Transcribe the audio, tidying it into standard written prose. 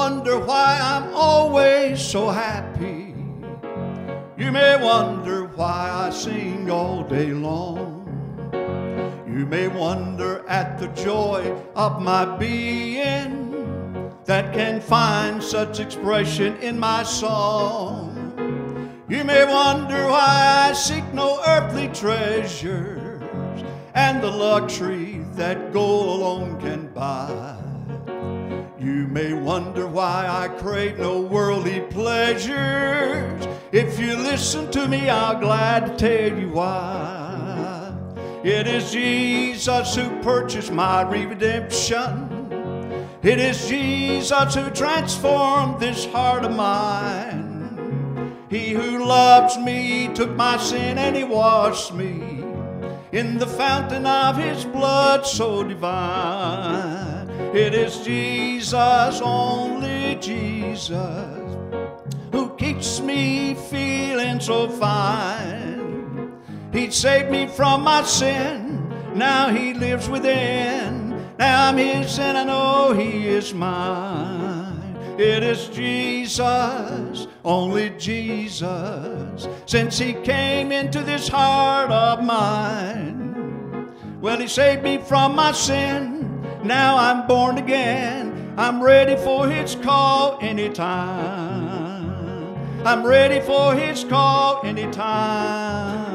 wonder why I'm always so happy. You may wonder why I sing all day long. You may wonder at the joy of my being that can find such expression in my song. You may wonder why I seek no earthly treasures and the luxury that gold alone can buy. You may wonder why I crave no worldly pleasures. If you listen to me, I'll glad to tell you why. It is Jesus who purchased my redemption. It is Jesus who transformed this heart of mine. He who loves me took my sin and he washed me in the fountain of his blood so divine. It is Jesus, only Jesus, who keeps me feeling so fine. He saved me from my sin, now he lives within. Now I'm his and I know he is mine. It is Jesus, only Jesus, since he came into this heart of mine. Well, he saved me from my sin, now I'm born again. I'm ready for his call anytime. I'm ready for his call anytime.